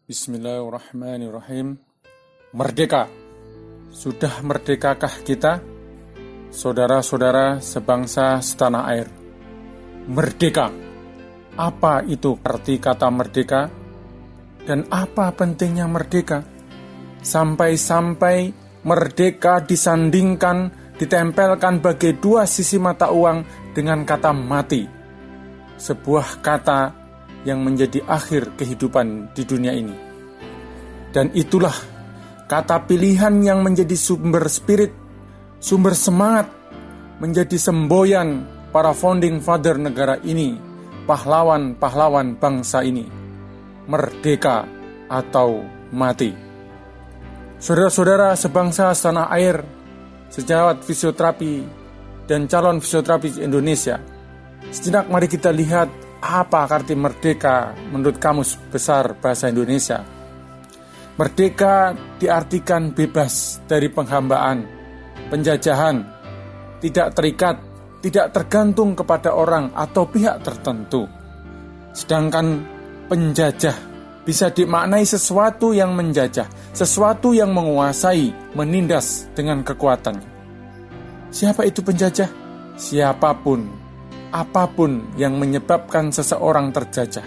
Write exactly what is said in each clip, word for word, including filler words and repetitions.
Bismillahirrahmanirrahim. Merdeka. Sudah merdekakah kita? Saudara-saudara sebangsa setanah air. Merdeka. Apa itu arti kata merdeka? Dan apa pentingnya merdeka? Sampai-sampai merdeka disandingkan, ditempelkan bagai dua sisi mata uang dengan kata mati. Sebuah kata yang menjadi akhir kehidupan di dunia ini. Dan itulah kata pilihan yang menjadi sumber spirit, sumber semangat, menjadi semboyan para founding father negara ini, pahlawan-pahlawan bangsa ini. Merdeka atau mati. Saudara-saudara sebangsa setanah air, sejawat fisioterapi dan calon fisioterapi Indonesia, sejenak mari kita lihat apa arti merdeka menurut Kamus Besar Bahasa Indonesia. Merdeka diartikan bebas dari penghambaan, penjajahan, tidak terikat, tidak tergantung kepada orang atau pihak tertentu. Sedangkan penjajah bisa dimaknai sesuatu yang menjajah, sesuatu yang menguasai, menindas dengan kekuatannya. Siapa itu penjajah? Siapapun, apapun yang menyebabkan seseorang terjajah.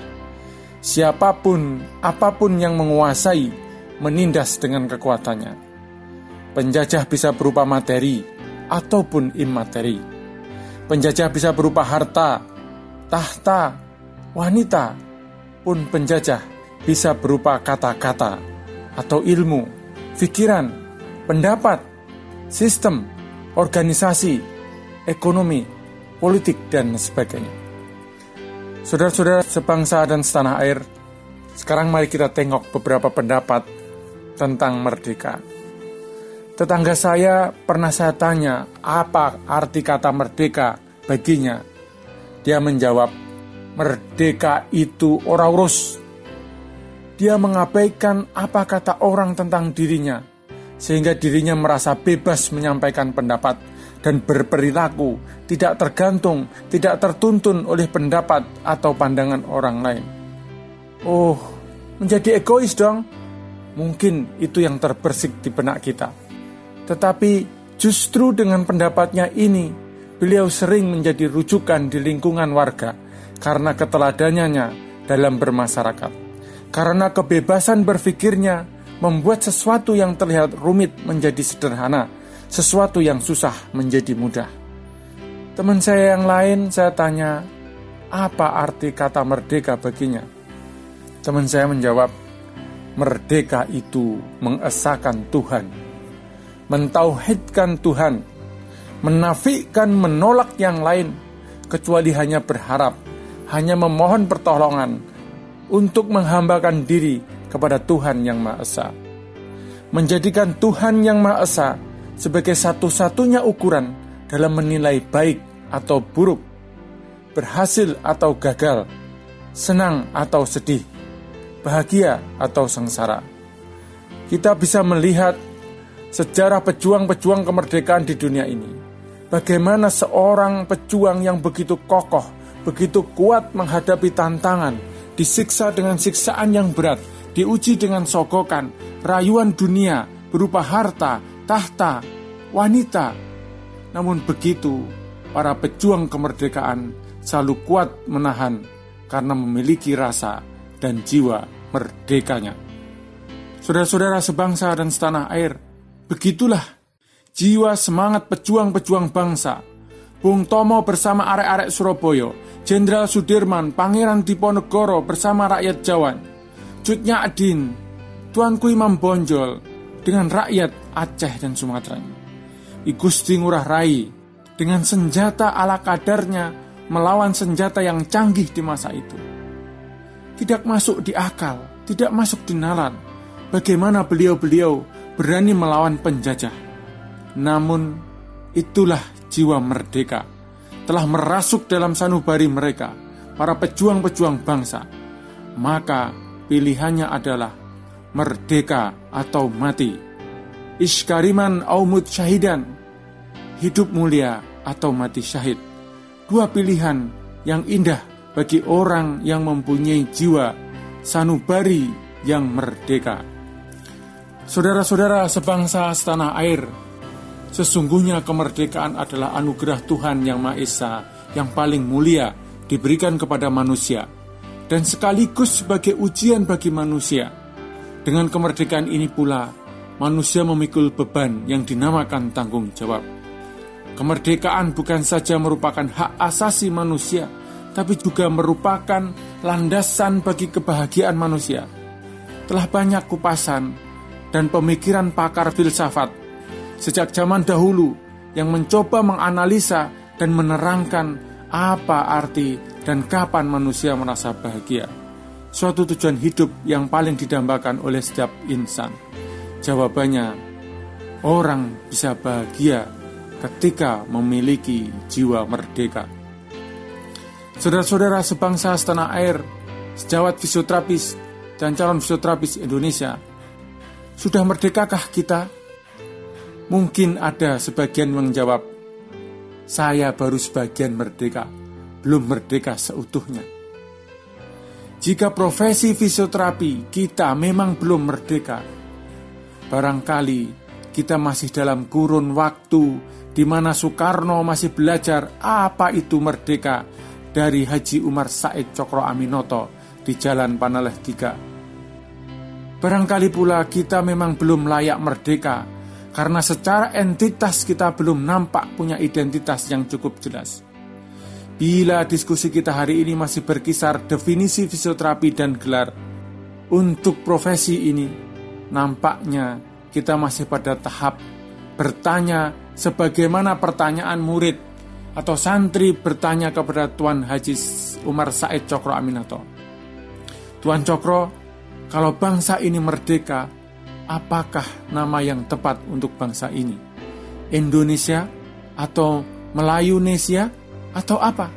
Siapapun, apapun yang menguasai, menindas dengan kekuatannya. Penjajah bisa berupa materi ataupun imateri. Penjajah bisa berupa harta, tahta, wanita. Pun penjajah bisa berupa kata-kata atau ilmu, pikiran, pendapat, sistem, organisasi, ekonomi, politik, dan sebagainya. Saudara-saudara sebangsa dan setanah air, sekarang mari kita tengok beberapa pendapat tentang merdeka. Tetangga saya pernah saya tanya, apa arti kata merdeka baginya? Dia menjawab, merdeka itu ora urus. Dia mengabaikan apa kata orang tentang dirinya, sehingga dirinya merasa bebas menyampaikan pendapat dan berperilaku, tidak tergantung, tidak tertuntun oleh pendapat atau pandangan orang lain. Oh, menjadi egois dong. Mungkin itu yang terbersih di benak kita. Tetapi justru dengan pendapatnya ini, beliau sering menjadi rujukan di lingkungan warga karena keteladanannya dalam bermasyarakat. Karena kebebasan berpikirnya membuat sesuatu yang terlihat rumit menjadi sederhana, sesuatu yang susah menjadi mudah. Teman saya yang lain saya tanya, apa arti kata merdeka baginya? Teman saya menjawab, merdeka itu mengesahkan Tuhan, mentauhidkan Tuhan, menafikan, menolak yang lain, kecuali hanya berharap, hanya memohon pertolongan untuk menghambakan diri kepada Tuhan yang Maha Esa. Menjadikan Tuhan yang Maha Esa sebagai satu-satunya ukuran dalam menilai baik atau buruk, berhasil atau gagal, senang atau sedih, bahagia atau sengsara. Kita bisa melihat sejarah pejuang-pejuang kemerdekaan di dunia ini. Bagaimana seorang pejuang yang begitu kokoh, begitu kuat menghadapi tantangan, disiksa dengan siksaan yang berat, diuji dengan sogokan, rayuan dunia berupa harta, tahta, wanita. Namun begitu, para pejuang kemerdekaan selalu kuat menahan karena memiliki rasa dan jiwa merdekanya. Saudara-saudara sebangsa dan setanah air, begitulah jiwa semangat pejuang-pejuang bangsa. Bung Tomo bersama arek-arek Surabaya, Jenderal Sudirman, Pangeran Diponegoro bersama rakyat Jawa, Cut Nyadin, Tuanku Imam Bonjol dengan rakyat Aceh dan Sumatera. I Gusti Ngurah Rai dengan senjata ala kadarnya melawan senjata yang canggih di masa itu. Tidak masuk di akal, tidak masuk di nalar bagaimana beliau-beliau berani melawan penjajah. Namun itulah jiwa merdeka telah merasuk dalam sanubari mereka, para pejuang-pejuang bangsa. Maka pilihannya adalah merdeka atau mati. Iskariman au mut syahidan, hidup mulia atau mati syahid. Dua pilihan yang indah bagi orang yang mempunyai jiwa sanubari yang merdeka. Saudara-saudara sebangsa setanah air, sesungguhnya kemerdekaan adalah anugerah Tuhan Yang Maha Esa yang paling mulia diberikan kepada manusia, dan sekaligus sebagai ujian bagi manusia. Dengan kemerdekaan ini pula, manusia memikul beban yang dinamakan tanggung jawab. Kemerdekaan bukan saja merupakan hak asasi manusia, tapi juga merupakan landasan bagi kebahagiaan manusia. Telah banyak kupasan dan pemikiran pakar filsafat sejak zaman dahulu yang mencoba menganalisa dan menerangkan apa arti dan kapan manusia merasa bahagia, suatu tujuan hidup yang paling didambakan oleh setiap insan. Jawabannya, orang bisa bahagia ketika memiliki jiwa merdeka. Saudara-saudara sebangsa setanah air, sejawat fisioterapis dan calon fisioterapis Indonesia, sudah merdekakah kita? Mungkin ada sebagian menjawab, saya baru sebagian merdeka, belum merdeka seutuhnya. Jika profesi fisioterapi kita memang belum merdeka, barangkali kita masih dalam kurun waktu di mana Soekarno masih belajar apa itu merdeka dari Haji Umar Said Cokro Aminoto di Jalan Panaleh tiga. Barangkali pula kita memang belum layak merdeka karena secara entitas kita belum nampak punya identitas yang cukup jelas. Bila diskusi kita hari ini masih berkisar definisi fisioterapi dan gelar untuk profesi ini, nampaknya kita masih pada tahap bertanya sebagaimana pertanyaan murid atau santri bertanya kepada Tuan Haji Umar Said Cokro Aminoto. Tuan Cokro, kalau bangsa ini merdeka, apakah nama yang tepat untuk bangsa ini? Indonesia atau Melayunesia atau apa?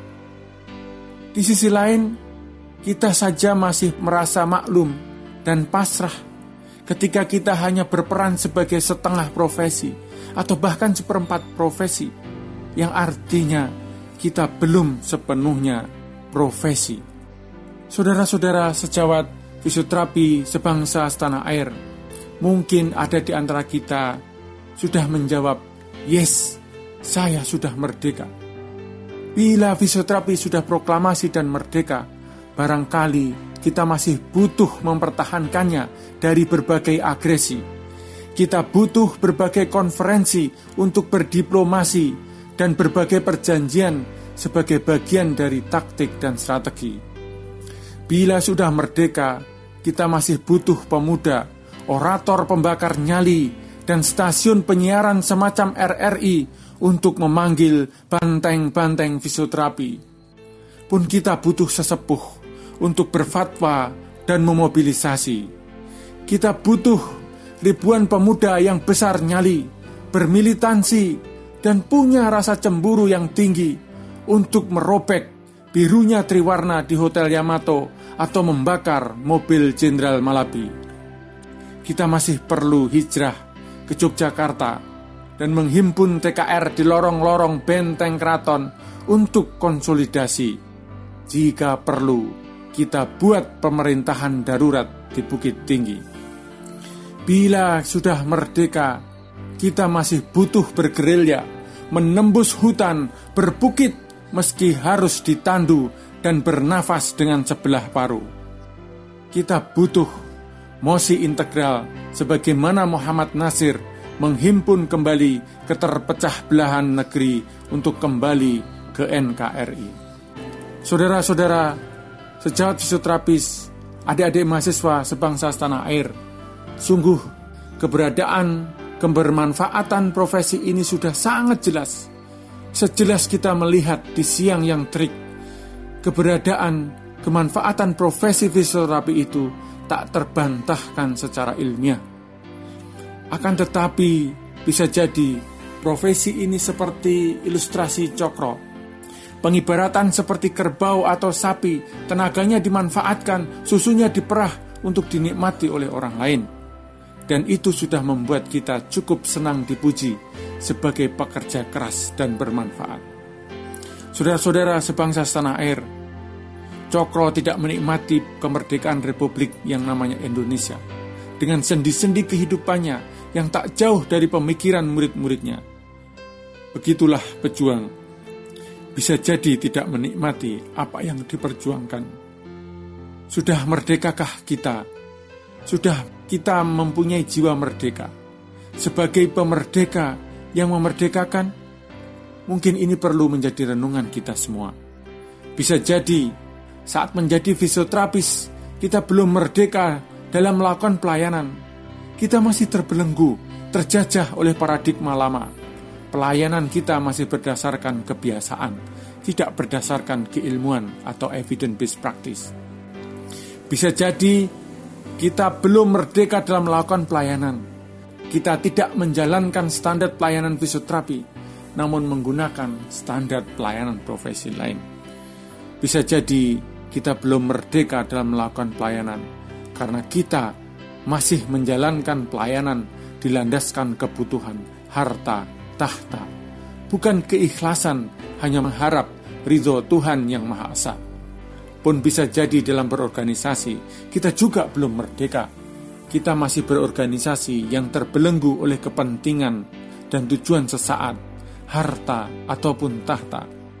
Di sisi lain, kita saja masih merasa maklum dan pasrah ketika kita hanya berperan sebagai setengah profesi atau bahkan seperempat profesi, yang artinya kita belum sepenuhnya profesi. Saudara-saudara sejawat fisioterapi sebangsa setanah air, mungkin ada di antara kita sudah menjawab, yes, saya sudah merdeka. Bila fisioterapi sudah proklamasi dan merdeka, barangkali kita masih butuh mempertahankannya dari berbagai agresi. Kita butuh berbagai konferensi untuk berdiplomasi dan berbagai perjanjian sebagai bagian dari taktik dan strategi. Bila sudah merdeka, kita masih butuh pemuda, orator pembakar nyali, dan stasiun penyiaran semacam R R I untuk memanggil banteng-banteng fisioterapi. Pun kita butuh sesepuh untuk berfatwa dan memobilisasi. Kita butuh ribuan pemuda yang besar nyali, bermilitansi, dan punya rasa cemburu yang tinggi untuk merobek birunya Triwarna di Hotel Yamato atau membakar mobil Jenderal Malabi. Kita masih perlu hijrah ke Yogyakarta dan menghimpun T K R di lorong-lorong benteng keraton untuk konsolidasi. Jika perlu, kita buat pemerintahan darurat di Bukit Tinggi. Bila sudah merdeka, kita masih butuh bergerilya, menembus hutan, berbukit meski harus ditandu dan bernafas dengan sebelah paru. Kita butuh mosi integral sebagaimana Muhammad Nasir menghimpun kembali keterpecah belahan negeri untuk kembali ke N K R I. Saudara-saudara, sejawat fisioterapis, adik-adik mahasiswa sebangsa setanah air, sungguh keberadaan kebermanfaatan profesi ini sudah sangat jelas. Sejelas kita melihat di siang yang terik, keberadaan kemanfaatan profesi fisioterapi itu tak terbantahkan secara ilmiah. Akan tetapi bisa jadi profesi ini seperti ilustrasi Cokro. Pengibaratan seperti kerbau atau sapi, tenaganya dimanfaatkan, susunya diperah untuk dinikmati oleh orang lain. Dan itu sudah membuat kita cukup senang dipuji sebagai pekerja keras dan bermanfaat. Saudara-saudara sebangsa setanah air, Cokro tidak menikmati kemerdekaan Republik yang namanya Indonesia dengan sendi-sendi kehidupannya yang tak jauh dari pemikiran murid-muridnya. Begitulah pejuang bisa jadi tidak menikmati apa yang diperjuangkan. Sudah merdekakah kita? Sudah kita mempunyai jiwa merdeka? Sebagai pemerdeka yang memerdekakan, mungkin ini perlu menjadi renungan kita semua. Bisa jadi saat menjadi fisioterapis, kita belum merdeka dalam melakukan pelayanan. Kita masih terbelenggu, terjajah oleh paradigma lama. Pelayanan kita masih berdasarkan kebiasaan, tidak berdasarkan keilmuan atau evidence-based practice. Bisa jadi kita belum merdeka dalam melakukan pelayanan. Kita tidak menjalankan standar pelayanan fisioterapi, namun menggunakan standar pelayanan profesi lain. Bisa jadi kita belum merdeka dalam melakukan pelayanan, karena kita masih menjalankan pelayanan dilandaskan kebutuhan, harta, tahta, bukan keikhlasan hanya mengharap ridho Tuhan yang Maha Esa. Pun bisa jadi dalam berorganisasi, kita juga belum merdeka. Kita masih berorganisasi yang terbelenggu oleh kepentingan dan tujuan sesaat, harta ataupun tahta.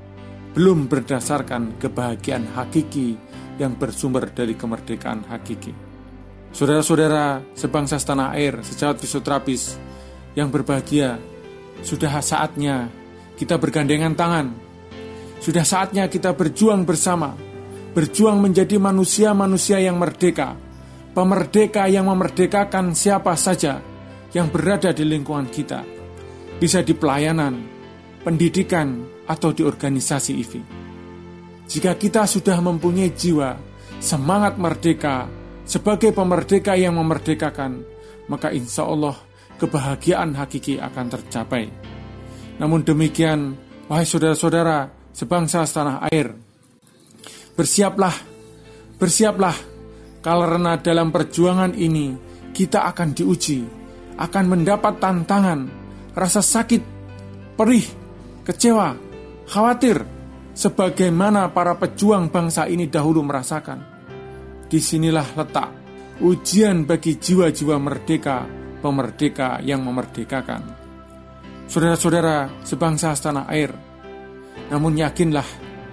Belum berdasarkan kebahagiaan hakiki yang bersumber dari kemerdekaan hakiki. Saudara-saudara sebangsa setanah air, sejawat fisioterapis yang berbahagia, sudah saatnya kita bergandengan tangan. Sudah saatnya kita berjuang bersama. Berjuang menjadi manusia-manusia yang merdeka. Pemerdeka yang memerdekakan siapa saja yang berada di lingkungan kita. Bisa di pelayanan, pendidikan, atau di organisasi I V I. Jika kita sudah mempunyai jiwa, semangat merdeka, sebagai pemerdeka yang memerdekakan, maka insya Allah kebahagiaan hakiki akan tercapai. Namun demikian, wahai saudara-saudara sebangsa setanah air, bersiaplah, bersiaplah, karena dalam perjuangan ini kita akan diuji, akan mendapat tantangan, rasa sakit, perih, kecewa, khawatir, sebagaimana para pejuang bangsa ini dahulu merasakan. Disinilah letak ujian bagi jiwa-jiwa merdeka, pemerdeka yang memerdekakan. Saudara-saudara sebangsa setanah air, namun yakinlah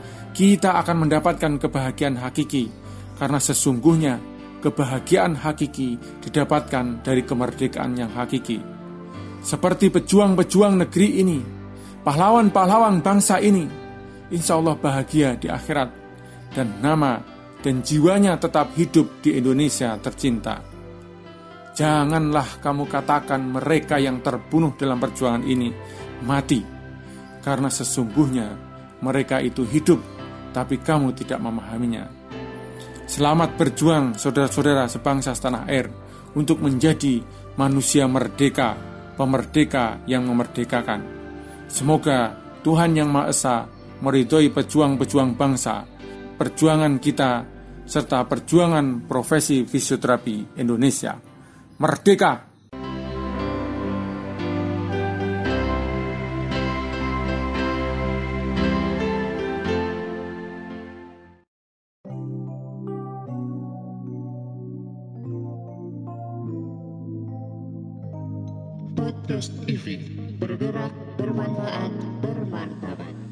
kita akan mendapatkan kebahagiaan hakiki, karena sesungguhnya kebahagiaan hakiki didapatkan dari kemerdekaan yang hakiki. Seperti pejuang-pejuang negeri ini, pahlawan-pahlawan bangsa ini, insya Allah bahagia di akhirat, dan nama dan jiwanya tetap hidup di Indonesia tercinta. Janganlah kamu katakan mereka yang terbunuh dalam perjuangan ini mati, karena sesungguhnya mereka itu hidup, tapi kamu tidak memahaminya. Selamat berjuang saudara-saudara sebangsa setanah air untuk menjadi manusia merdeka, pemerdeka yang memerdekakan. Semoga Tuhan Yang Maha Esa meridhoi pejuang-pejuang bangsa, perjuangan kita, serta perjuangan profesi fisioterapi Indonesia. Merdeka! Podcast I V I, bergerak, bermanfaat, bermartabat.